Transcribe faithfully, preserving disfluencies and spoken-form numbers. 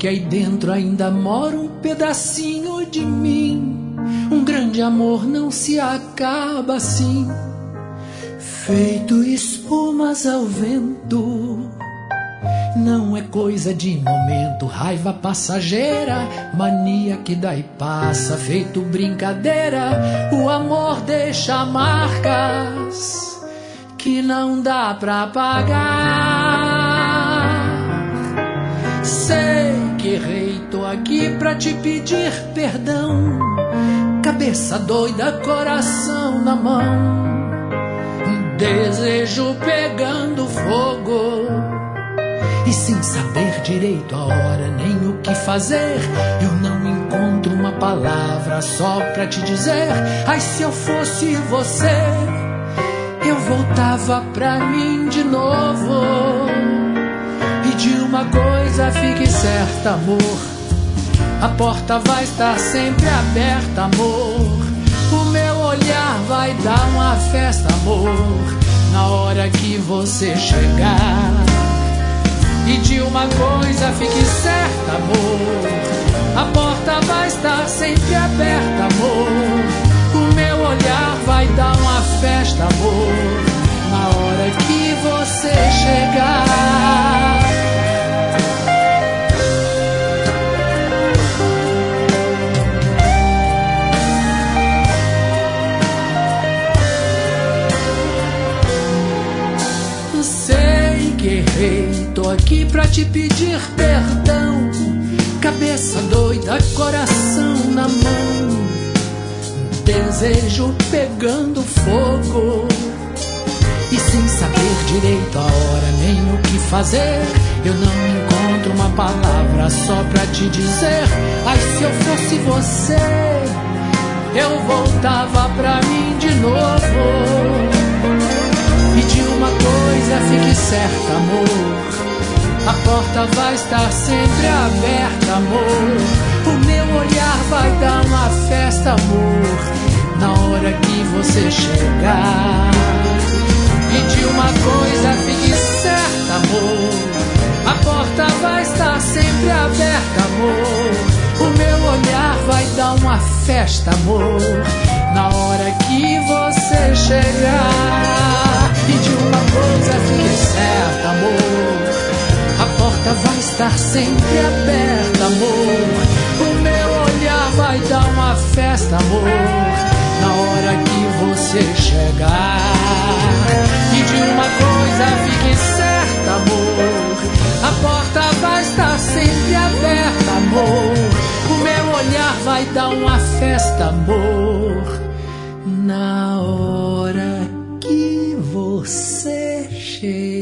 que aí dentro ainda mora um pedacinho de mim. Um grande amor não se acaba assim, feito espumas ao vento. Não é coisa de momento, raiva passageira, mania que dá e passa, feito brincadeira. O amor deixa marcas que não dá pra pagar. Sei que errei, tô aqui pra te pedir perdão. Cabeça doida, coração na mão, desejo pegando fogo. E sem saber direito a hora nem o que fazer, eu não encontro uma palavra só pra te dizer. Ai, se eu fosse você, eu voltava pra mim de novo. E de uma coisa fique certa, amor, a porta vai estar sempre aberta, amor. O meu olhar vai dar uma festa, amor, na hora que você chegar. E de uma coisa fique certa, amor, a porta vai estar sempre aberta, amor. O meu olhar vai dar uma festa, amor, na hora que você chegar. Sei que errei, tô aqui pra te pedir perdão. Cabeça doida, coração na mão, desejo pegando fogo. E sem saber direito a hora nem o que fazer, eu não encontro uma palavra só pra te dizer. Ai, se eu fosse você, eu voltava pra mim de novo. E de uma coisa fique certa, amor, a porta vai estar sempre aberta, amor. O meu olhar vai dar uma festa, amor, na hora que você chegar. E de uma coisa fique certa, amor, a porta vai estar sempre aberta, amor. O meu olhar vai dar uma festa, amor, na hora que você chegar. E de uma coisa fique certa, amor, a porta vai estar sempre aberta, amor. O meu olhar vai dar uma festa, amor, na hora que você chegar. E de uma coisa fique certa, amor, a porta vai estar sempre aberta, amor. O meu olhar vai dar uma festa, amor, na hora que você chega.